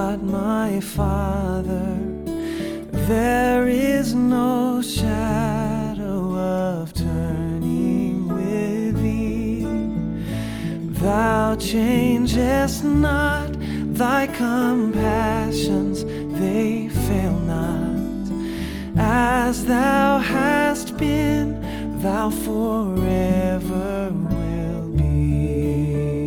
God my Father, there is no shadow of turning with thee. Thou changest not, thy compassions, they fail not. As thou hast been, thou forever will be.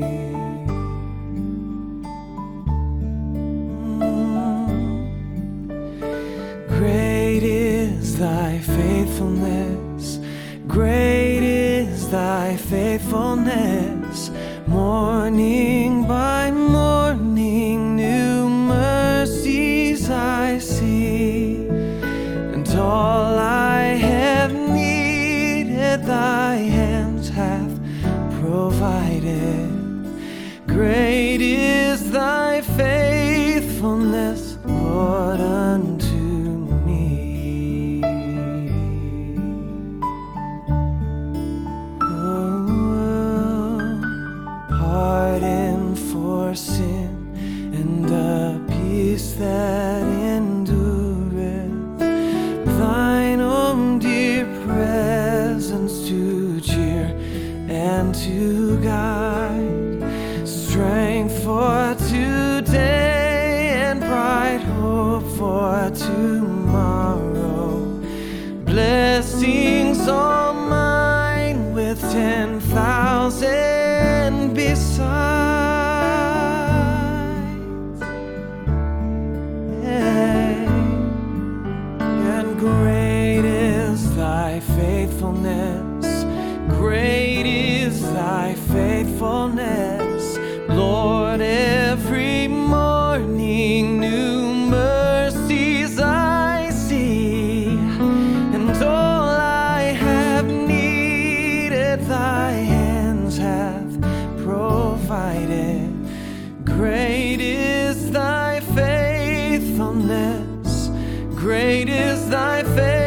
Great is thy faithfulness, great is thy faithfulness. Morning by morning, new mercies I see, and all I have needed, thy hands hath provided. Great is thy faithfulness, Lord, unto me. Pardon for sin and a peace that endureth, thine own dear presence to cheer and to guide, strength for today and bright hope for tomorrow, blessings all mine with 10,000 besides. And great is thy faithfulness, great is thy faithfulness, Lord. Every morning new mercies I see, and all I have needed, thy hands hath provided. Great is thy faithfulness, great is thy faithfulness,